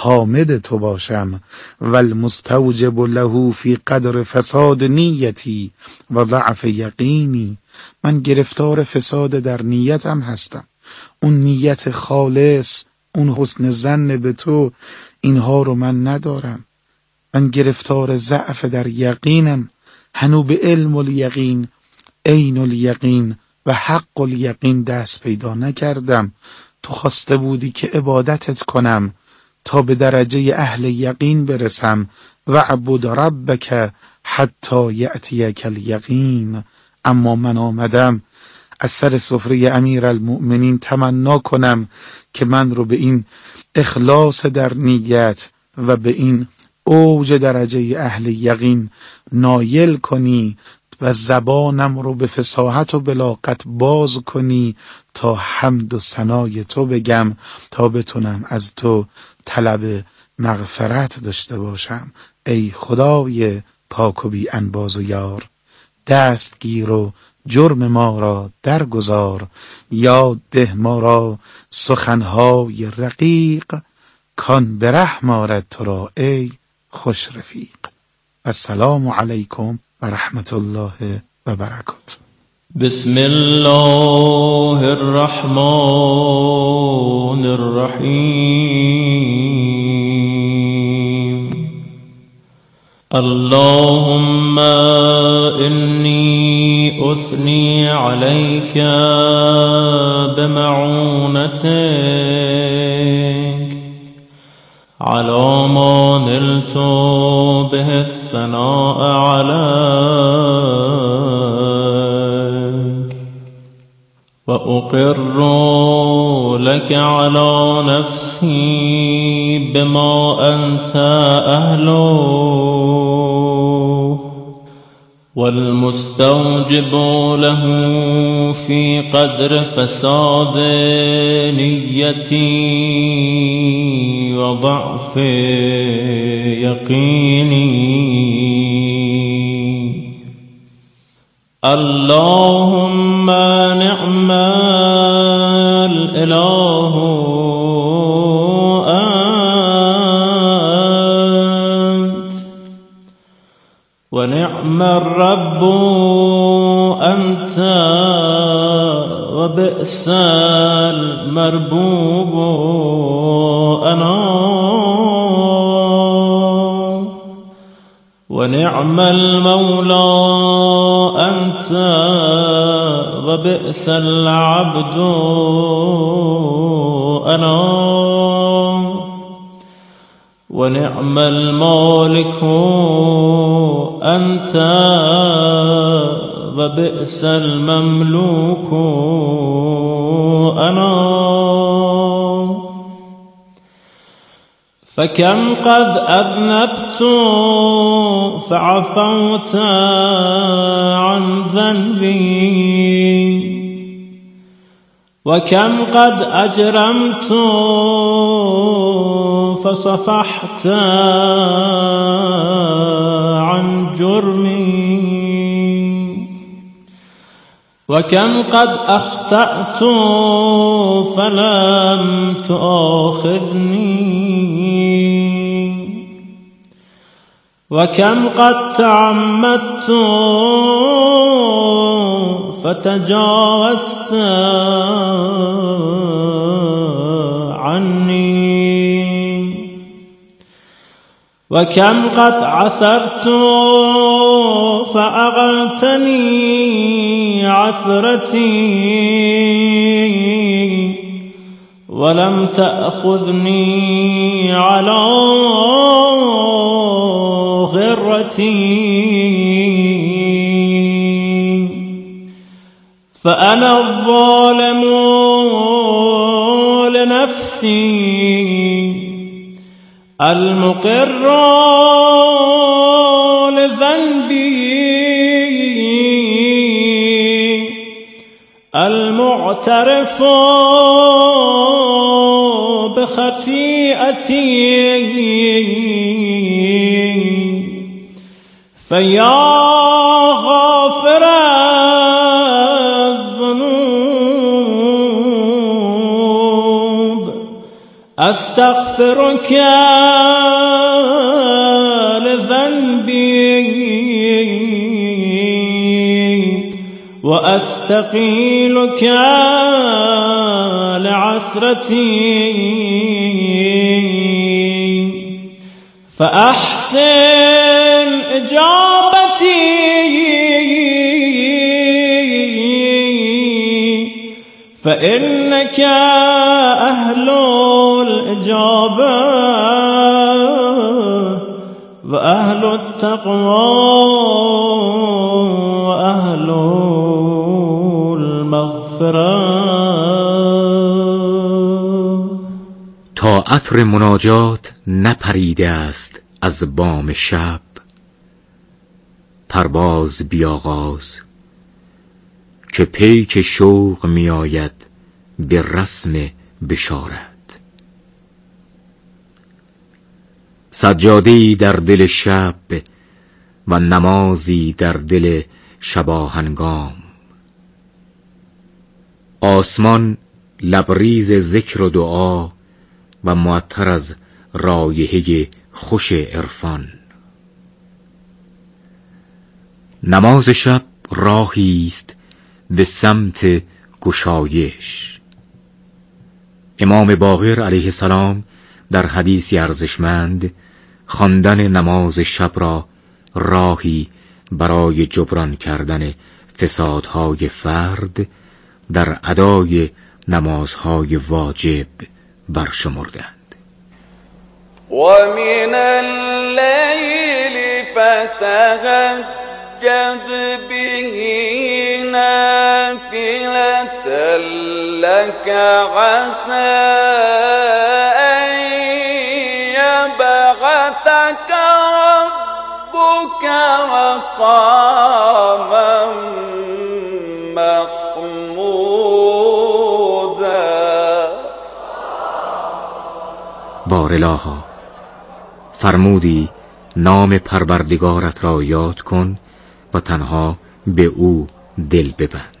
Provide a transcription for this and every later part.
حامد تو باشم. و المستوجب له فی قدر فساد نیتی و ضعف یقینی. من گرفتار فساد در نیتم هستم، اون نیت خالص، اون حسن ظن به تو، اینها رو من ندارم. من گرفتار ضعف در یقینم، هنو به علم الیقین، عین الیقین و حق الیقین دست پیدا نکردم. تو خواسته بودی که عبادتت کنم تا به درجه اهل یقین برسم. و عبد ربک حتی یأتیک الیقین. اما من آمدم از سر سفره امیرالمؤمنین تمنا کنم که من رو به این اخلاص در نیت و به این اوج درجه اهل یقین نایل کنی و زبانم رو به فصاحت و بلاغت باز کنی تا حمد و ثنای تو بگم، تا بتونم از تو طلب مغفرت داشته باشم. ای خدای پاک و بی انباز و یار، دستگیر و جرم ما را درگذار. یاد ده ما را سخنهای رقیق، کان به رحم آرد تو را ای خوش رفیق. السلام علیکم و رحمت الله و برکاته. بسم الله الرحمن الرحیم. اللهم إني أثني عليك بمعونتك على ما نلت به الثناء عليك، وأقر لك على نفسي بما أنت أهله، والمستوجب له في قدر فساد نيتي وضعف يقيني. اللهم نعم الإله أنت، ونعم الرب أنت، وبئس المربوب أنا، ونعم المولى أنت، وبئس العبد أنا، ونعم المالك أنت، وبئس المملوك أنا. فكم قد أذنبت فعفوت عن ذنبي، وكم قد أجرمت فصفحت عن جرمي، وكم قد أخطأت فلم تؤاخذني، وكم قد تعمدت فتجاوزت عني، وكم قد عثرت فأغلتني عثرتي، ولم تأخذني على غرتي. فأنا الظالم لنفسي المقر لذنبي المعترف بخطيئتي. فيا غافر الذنوب أستغفرك لذنبي وأستقيلك لعثرتي فأحسن إجابتي فإنك أهل الإجابة وأهل التقوى وأهل المغفرة. تا عطر مناجات نپریده است از بام شب، پرواز بیاغاز که پیک شوق می آید به رسم بشارت. سجاده‌ای در دل شب و نمازی در دل شباهنگام. آسمان لبریز ذکر و دعا و معطر از رایحه خوش عرفان. نماز شب راهی است به سمت گشایش. امام باقر علیه السلام در حدیثی ارزشمند خواندن نماز شب را راهی برای جبران کردن فسادهای فرد در ادای نمازهای واجب برشمردند. ومن الليل فتهجد به نافلة لك عسى أن يبعثك ربك مقاما محمودا. بارالها فرمودی نام پروردگارت را یاد کن و تنها به او دل ببند.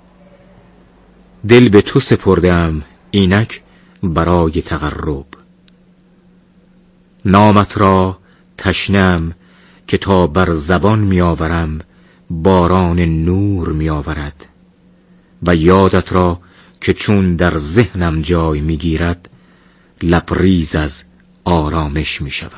دل به تو سپردم اینک برای تقرب. نامت را تشنم که تا بر زبان می آورم باران نور می آورد و یادت را که چون در ذهنم جای می گیرد لبریز از آرامش می شوم.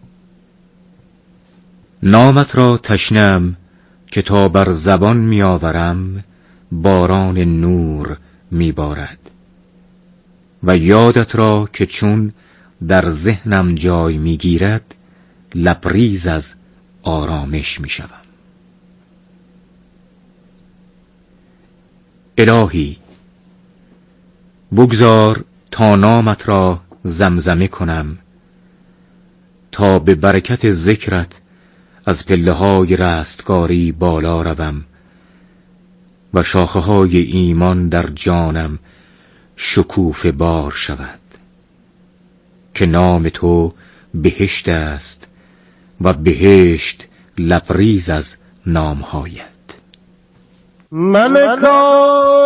نامت را تشنم که تا بر زبان می آورم باران نور می بارد و یادت را که چون در ذهنم جای می گیرد لبریز از آرامش می شوم. الهی بگذار تا نامت را زمزمه کنم، تا به برکت ذکرت از پله های رستگاری بالا روم و شاخه های ایمان در جانم شکوفه بار شود، که نام تو بهشت است و بهشت لبریز از نامهایت. ملکا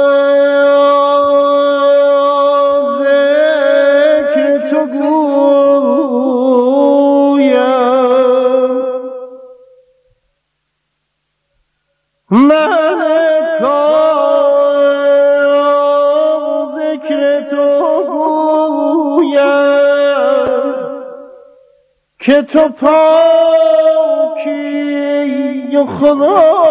ذکر تو گویم، ملکا ذکر تو گویم که تو پاکی و خدا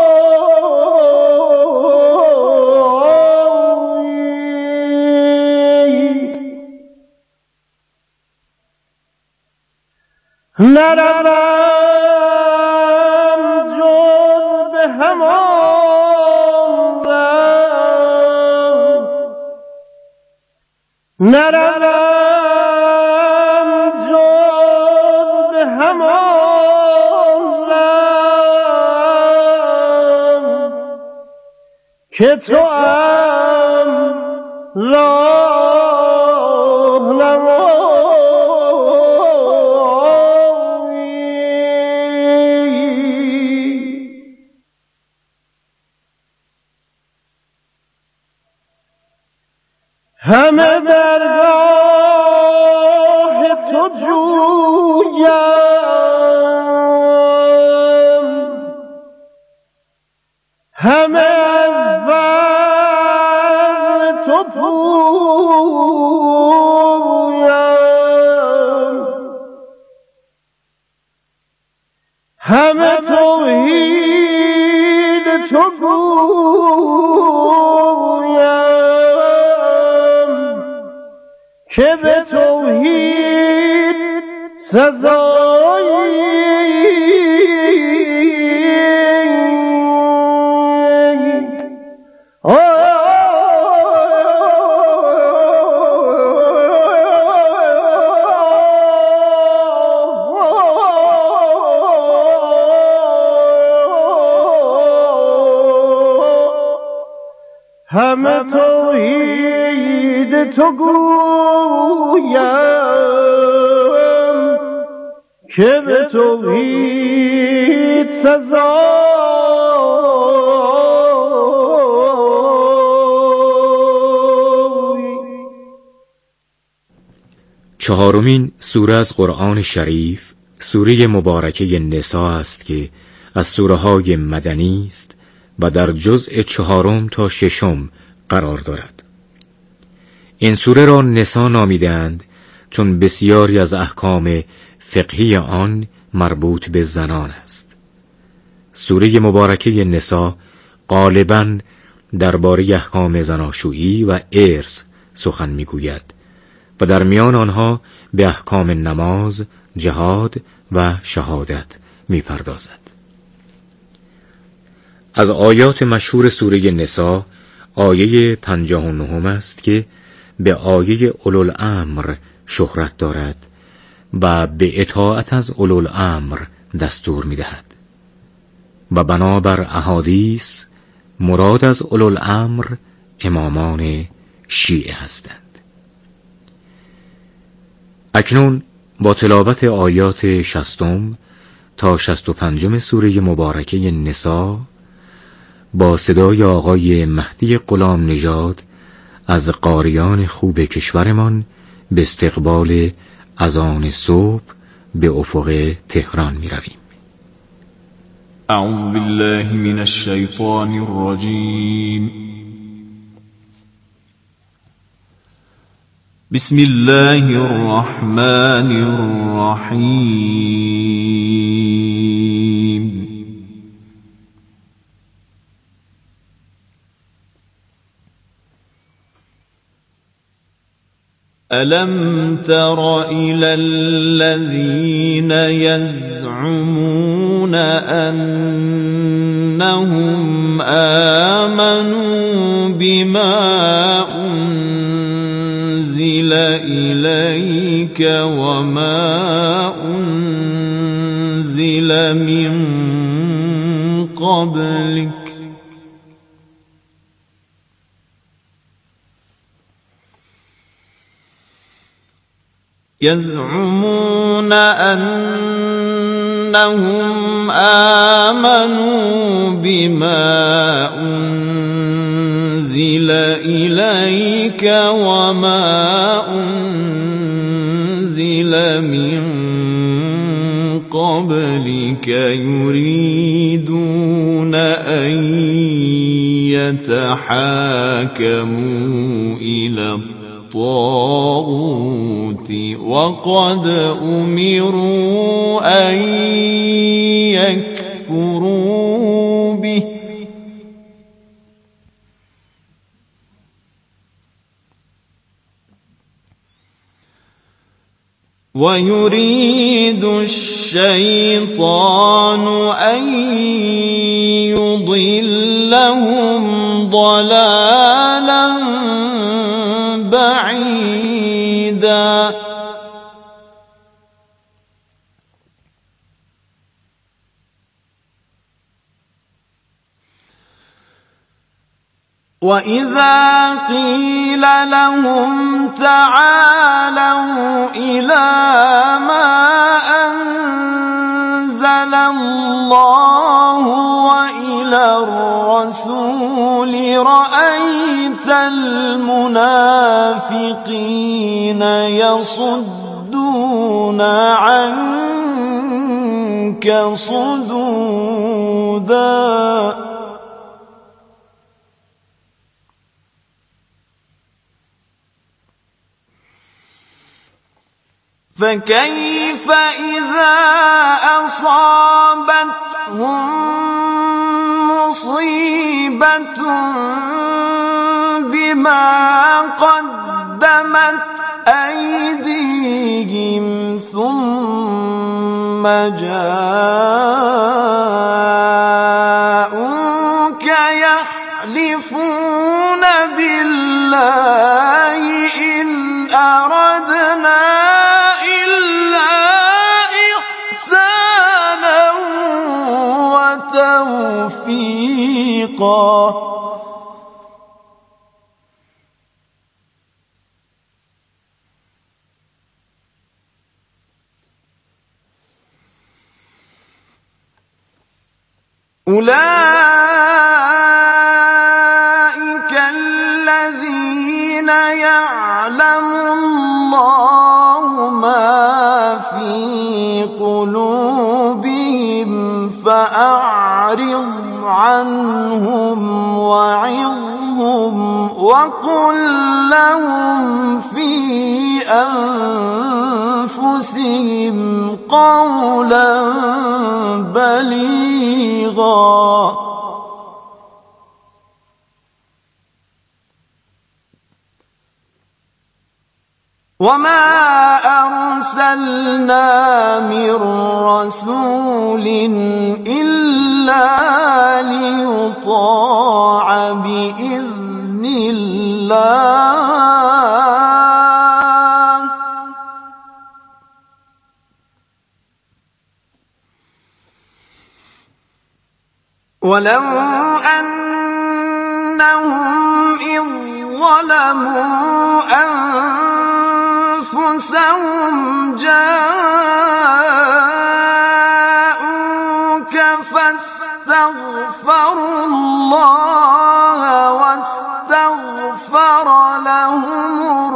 نروم جز به همان ره، نروم جز به همان ره که تو راه نمایی. همه درگاه جویم، همه از فضل تو پویم، همه توحید تو گویم، که به توحید سزایی همه توحید تو گویم، که به توحید سزایی. چهارمین سوره از قرآن شریف سوره مبارکه نساء است که از سوره های مدنی است و در جزء 4 تا 6 قرار دارد. این سوره را نساء نامیدند چون بسیاری از احکام فقهی آن مربوط به زنان است. سوره مبارکه نساء غالباً درباره احکام زناشویی و ارث سخن میگوید و در میان آنها به احکام نماز، جهاد و شهادت میپردازد. از آیات مشهور سوره نساء آیه 59 است که به آیه اولوالامر شهرت دارد و به اطاعت از اولوالامر دستور می‌دهد و بنابر احادیث مراد از اولوالامر امامان شیعه هستند. اکنون با تلاوت آیات 60 تا 65 سوره مبارکه نساء با صدای آقای مهدی غلام نژاد از قاریان خوب کشورمان به استقبال اذان صبح به افق تهران می رویم. اعوذ بالله من الشیطان الرجیم. بسم الله الرحمن الرحیم. ألم تر إلى الذين يزعمون أنهم آمنوا بما أنزل إليك وما أنزل من قبلك يزعمون أنهم آمنوا بما أنزل إليك وما أنزل من قبلك يريدون أن يتحاكموا إلى الطاغوت وقد أمروا أن يكفروا به ويريد الشيطان أن يضلهم ضلالا بعيدا وإذا قيل لهم تعالوا إلى ما أنزل الله وإلى الرسول رأيت المنافقين يصدون عنك صدودا فكيف إذا أصابتهم مصيبة بما قدمت أيديهم ثم جاءوك يحلفون بالله إن أردنا إلا إحسانا وتوفيقا أولئك الذين يعلم الله ما في قلوبهم فأعرض عنهم وعظهم وقل لهم في أنفسهم قولا بليغا وما أرسلنا من رسول إلا ليطاع بإذن الله ولو أنهم إذ ظلموا أنفسهم جاءوك فاستغفروا الله واستغفر لهم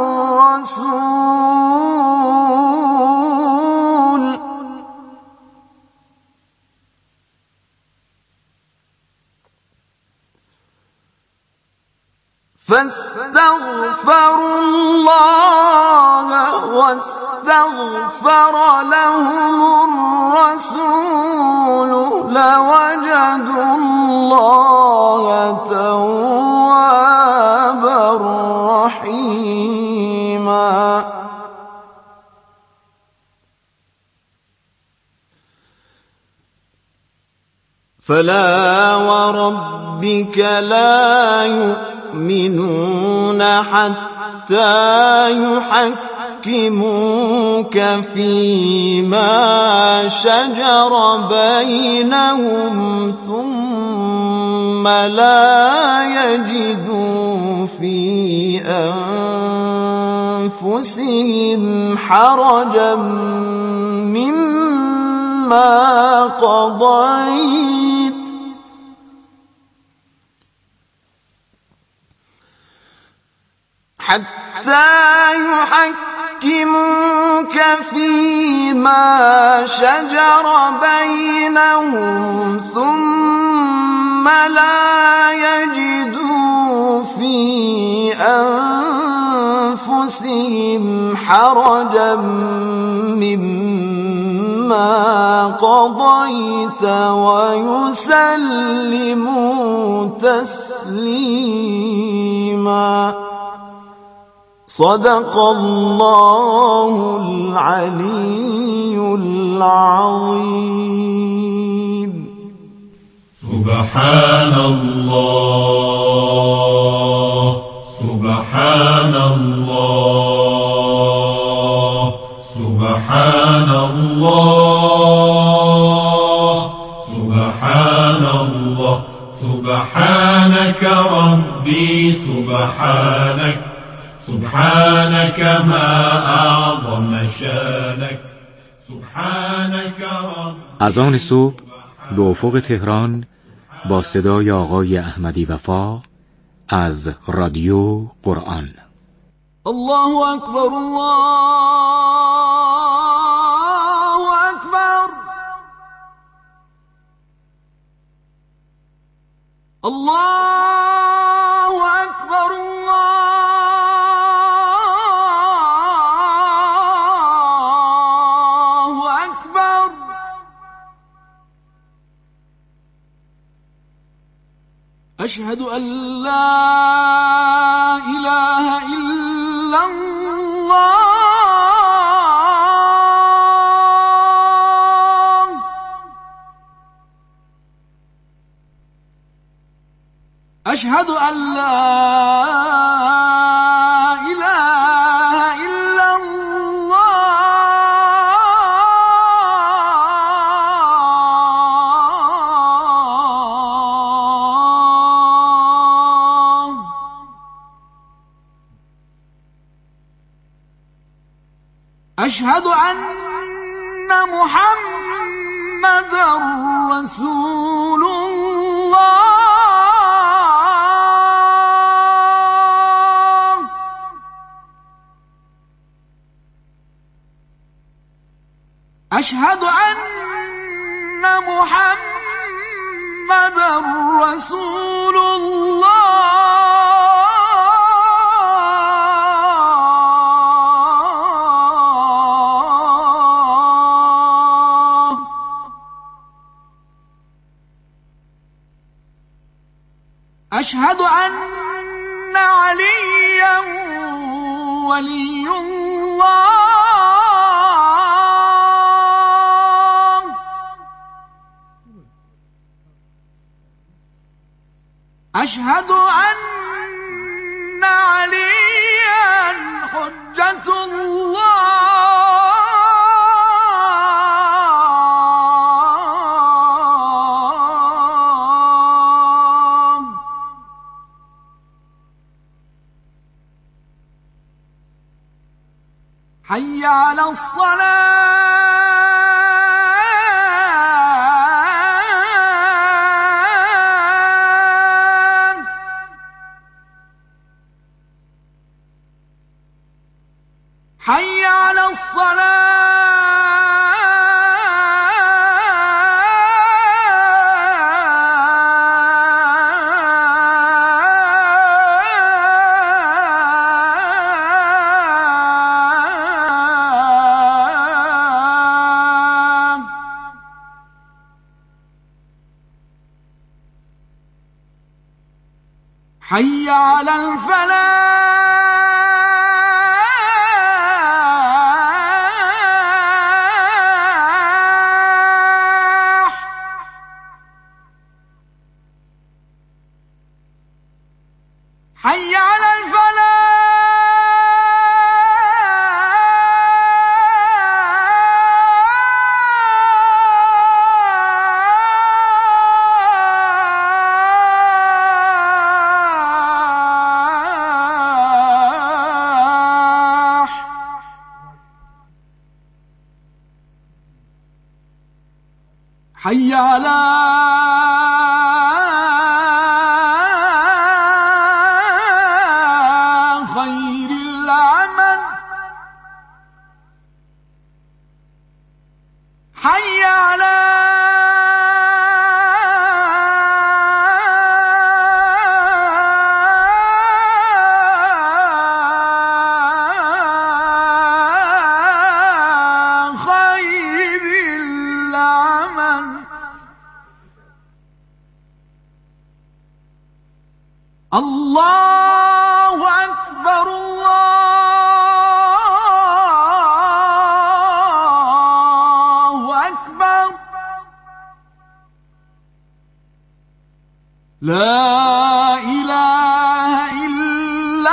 الرسول فاستغفروا الله واستغفر لهم الرسول لوجدوا الله توابا رحيما فلا وربك لا يؤمنون حتى يحكموك فيما شجر بينهم ثم لا يجدوا في أنفسهم حرجا مما قضيت حتى يحكموك فيما شجر بينهم ثم لا يجدوا في أنفسهم حرجا مما قضيت ويسلموا تسليما صدق الله العلي العظيم سبحان الله سبحان الله سبحان الله سبحان الله سبحانك ربي سبحانك سبحانك ما أعظم شانك سبحانك رب. از آن صبح به افق تهران با صدای آقای احمدی وفا از رادیو قرآن. الله اکبر الله أشهد أن لا إله إلا الله. أشهد أن لا إله إلا الله. أشهد أن محمدًا رسول الله. أشهد أن محمدًا رسول الله. أشهد أن عليًّا ولي الله. أشهد أن عليًّا حجة الله. حي على الصلاة. حي على الصلاة. حي على الفلاح. حي على الفلاح. حي على خير العمل. حي على خير العمل. الله أكبر الله أكبر. لا إله إلا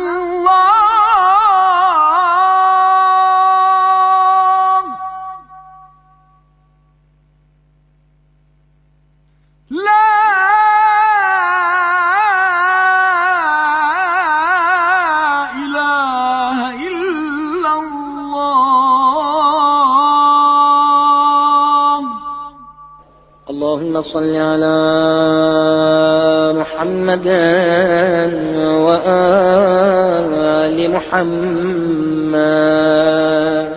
الله. لا إله إلا الله. اللهم صل على محمد وآل محمد.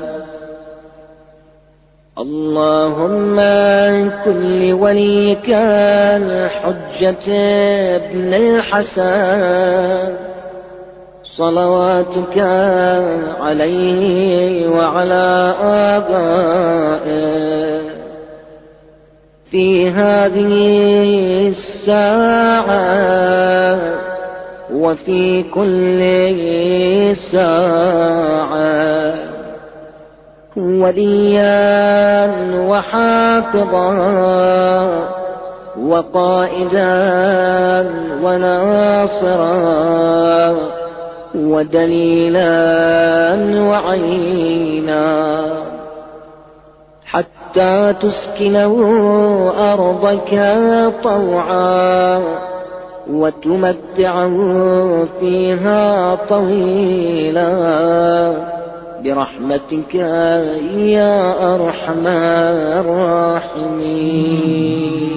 اللهم كن لوليك الحجة ابن الحسن صلواتك عليه وعلى آبائه في هذه الساعة وفي كل ساعة وليا وحافظا وقائدا وناصرا ودليلا وعينا حتى تسكنه أرضك طوعا وتمتعه فيها طويلا برحمتك يا أرحم الراحمين.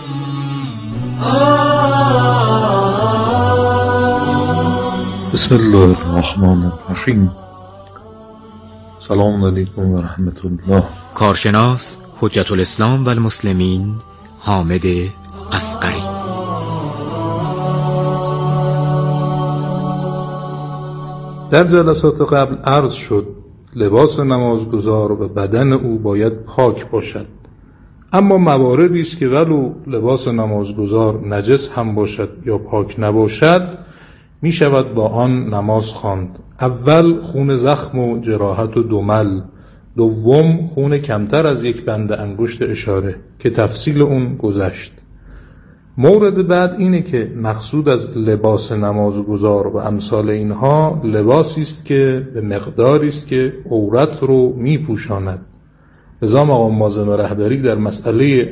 بسم الله الرحمن الرحیم. سلام علیکم و رحمت الله. کارشناس حجت الاسلام و المسلمین حامد اصغری. در جلسات قبل عرض شد لباس نمازگزار و بدن او باید پاک باشد، اما مواردی است که ولو لباس نمازگزار نجس هم باشد یا پاک نباشد می شود با آن نماز خواند. اول خون زخم و جراحت و دمل، دوم خون کمتر از یک بند انگشت اشاره که تفصیل اون گذشت. مورد بعد اینه که مقصود از لباس نمازگزار و امثال اینها لباسی است که به مقداری است که عورت رو می پوشاند. لذا مقام معظم رهبری در مسئله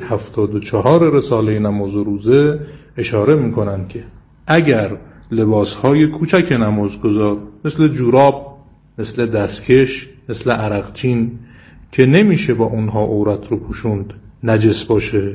74 رساله نماز و روزه اشاره میکنند که اگر لباسهای کوچک نمازگزار مثل جوراب، مثل دستکش، مثل عرقچین که نمیشه با اونها عورت رو پوشوند نجس باشه،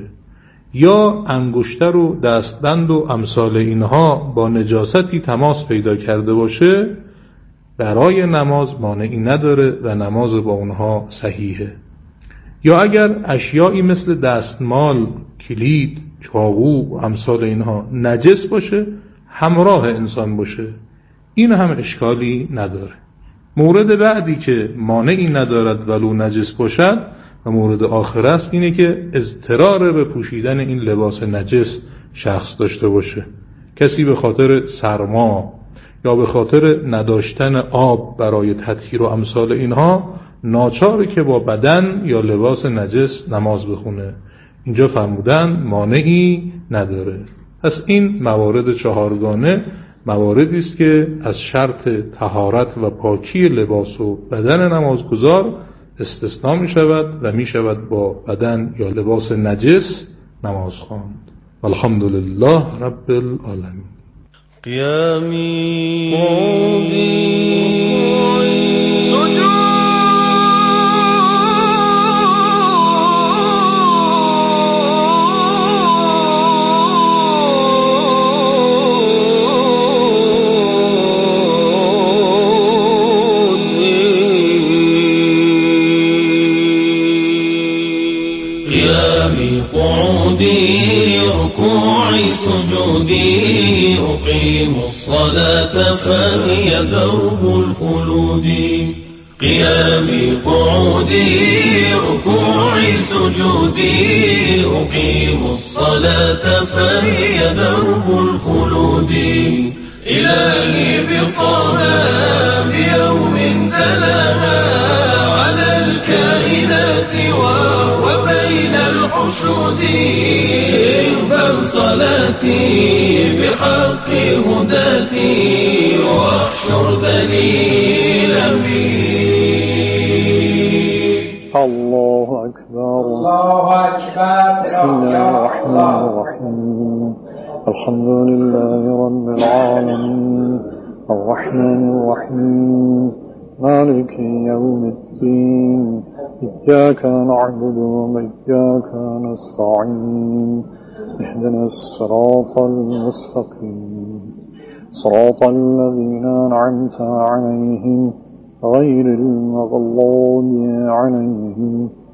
یا انگشتر و دستبند و امثال اینها با نجاستی تماس پیدا کرده باشه، برای نماز مانعی نداره و نماز با اونها صحیحه. یا اگر اشیایی مثل دستمال، کلید، چاقو و امثال اینها نجس باشه همراه انسان باشه، این هم اشکالی نداره. مورد بعدی که مانعی ندارد ولو نجس باشد و مورد آخر است اینه که اضطرار به پوشیدن این لباس نجس شخص داشته باشه. کسی به خاطر سرما یا به خاطر نداشتن آب برای تطهیر و امثال اینها ناچاره که با بدن یا لباس نجس نماز بخونه. اینجا فرمودن مانعی نداره. پس این موارد چهارگانه مواردی است که از شرط طهارت و پاکی لباس و بدن نمازگزار استثناء می شود و می شود با بدن یا لباس نجس نماز خواند. والحمدلله رب العالمین. قیامی قعودی قعودي ركوعي سجودي أقيم الصلاة فهي درب الخلود. قيامي قعودي ركوعي سجودي أقيم الصلاة فهي درب الخلود. إلهي بطه بيوم تلاها على الكائنات وبين الحشود. اقبل صلاتي بحق هداتي واحشر ذليلا بي. الله أكبر الله أكبر. بسم الله الرحمن الرحيم. الحمد لله رب العالمين الرحمن الرحيم مالك يوم الدين إياك نعبد وإياك نستعين اهدنا الصراط المستقيم صراط الذين أنعمت عليهم غير المغضوب عليهم